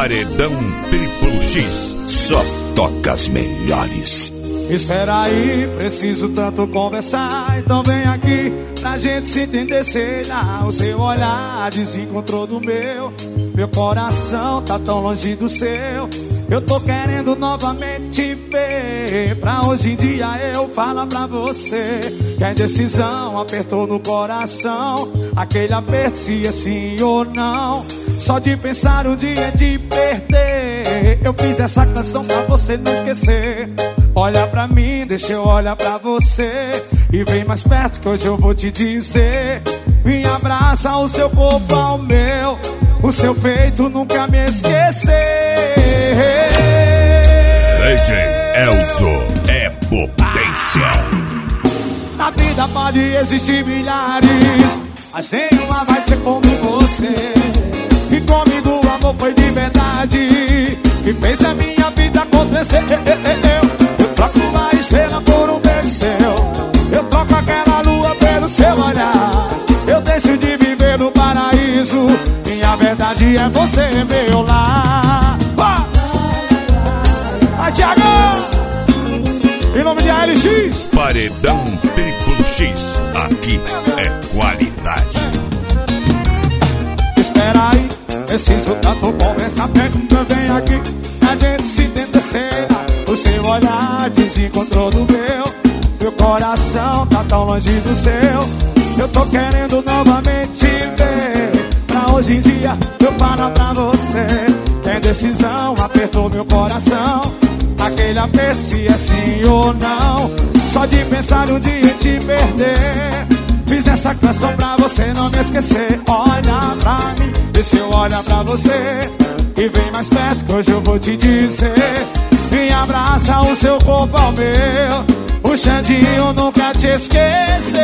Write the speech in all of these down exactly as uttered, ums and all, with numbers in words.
Paredão Triplo X, só toca as melhores. Espera aí, preciso tanto conversar. Então vem aqui pra gente se entender, sei lá. O seu olhar desencontrou do meu. Meu coração tá tão longe do seu. Eu tô querendo novamente te ver. Pra hoje em dia eu falo pra você que a indecisão apertou no coração. Aquele aperto se é sim ou não. Só de pensar um dia te perder. Eu fiz essa canção pra você não esquecer. Olha pra mim, deixa eu olhar pra você. E vem mais perto que hoje eu vou te dizer. Me abraça, o seu corpo ao meu. O seu feito nunca me esquecer. D J Elzo é potência. Na vida pode existir milhares, mas nenhuma vai ser como você. E comigo o amor foi de verdade, que fez a minha vida acontecer. Eu troco uma estrela por um beijo seu. Eu troco aquela lua pelo seu olhar. Eu deixo de viver no paraíso. Minha verdade é você, meu lar. Vai, Thiago! Em nome de A L X, Paredão Triplo X, aqui é qualidade. Espera aí, preciso tanto conversar. Pergunta, vem aqui, a gente se tenta ser. O seu olhar desencontrou do meu. Meu coração tá tão longe do seu. Eu tô querendo novamente te ver. Pra hoje em dia eu falo pra você que a indecisão apertou meu coração. Aquele aperto se é sim ou não. Só de pensar um dia em te perder. Fiz essa canção pra você não me esquecer. Olha pra mim, deixa eu olhar pra você. E vem mais perto que hoje eu vou te dizer. Me abraça, o seu corpo ao meu. O Xandinho nunca te esquecer.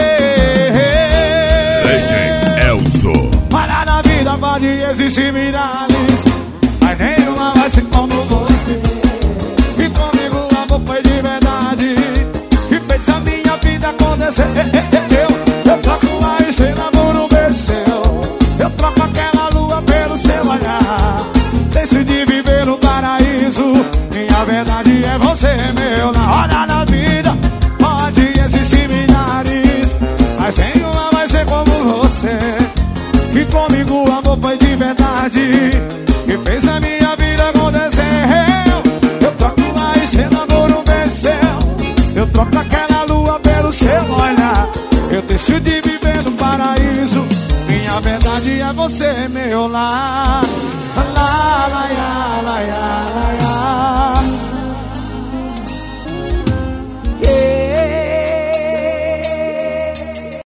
D J Elzo. Para na vida pode existir milhares, mas nenhuma vai ser como você. E comigo o amor foi de verdade, que fez a minha vida acontecer. Eu, eu troco uma estrela por um beijo seu. Eu troco aquela lua pelo seu olhar. Deixo de viver no paraíso. Minha verdade é você, meu. Na hora da vida pode existir milhares, mas nenhuma vai ser como você. Que comigo o amor foi de verdade, que fez a minha vida acontecer. Eu troco uma estrela por um beijo seu. Eu troco aquela lua pelo seu olhar. Eu deixo de viver no paraíso. Minha verdade é você, meu lar. Lá, lá, lá, lá, lá.